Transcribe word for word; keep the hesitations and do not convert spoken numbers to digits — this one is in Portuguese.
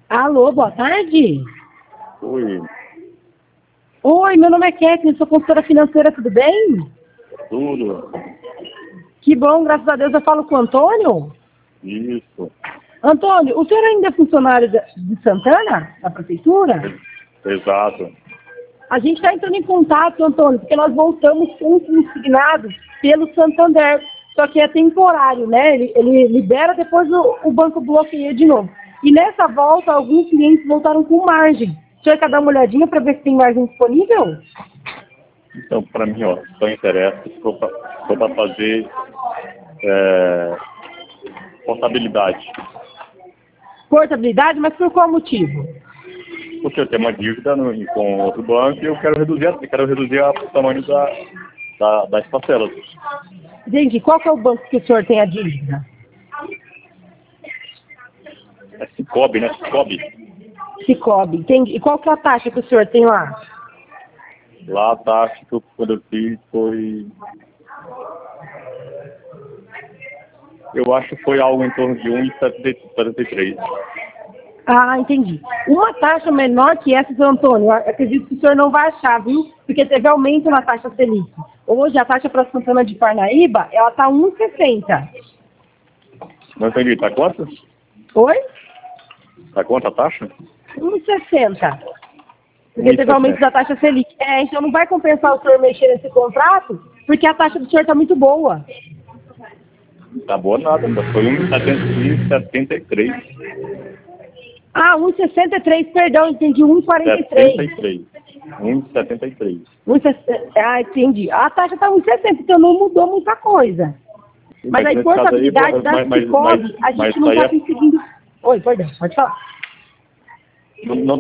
Alô, boa tarde. Oi, Oi, meu nome é Kathleen, sou consultora financeira, tudo bem? tudo. Que bom, graças a Deus eu falo com o Antônio. Isso, Antônio, o senhor ainda é funcionário da- de Santana, da prefeitura? exato. A gente está entrando em contato, Antônio, porque nós voltamos com um consignado pelo Santander, só que é temporário, né? Ele, ele libera, depois o, o banco bloqueia de novo. E nessa volta, alguns clientes voltaram com margem. O senhor quer dar uma olhadinha para ver se tem margem disponível? Então, para mim, ó, só interessa se for para fazer é, contabilidade. Portabilidade, mas por qual motivo? Porque eu tenho uma dívida no, com outro banco e eu quero reduzir, eu quero reduzir a- o tamanho da, da, das parcelas. Entendi. Qual que é o banco que o senhor tem a dívida? É Cicobi, né? Cicobi. Cicobi. Entendi. E qual que é a taxa que o senhor tem lá? Lá a taxa que eu, quando eu fiz foi... Eu acho que foi algo em torno de um vírgula setenta e três. Ah, entendi. Uma taxa menor que essa, seu Antônio, eu acredito que o senhor não vai achar, viu? Porque teve aumento na taxa Selic. Hoje, a taxa para Santana de Parnaíba, ela está um vírgula sessenta. Não entendi, tá quanto? Oi? Tá quanto a taxa? um vírgula sessenta. Porque teve aumento da taxa Selic. É, então não vai compensar o senhor mexer nesse contrato, porque a taxa do senhor está muito boa. Tá boa nada, foi um vírgula setenta e três. Ah, um vírgula sessenta e três, perdão, entendi, um vírgula quarenta e três. setenta e três. um vírgula setenta e três. Ah, entendi. A taxa está um vírgula sessenta, então não mudou muita coisa. Mas a nesse caso aí, portabilidade da mas, mas, Cicobi, mas, a gente mas não aí está é- conseguindo... Oi, perdão, pode falar. não, não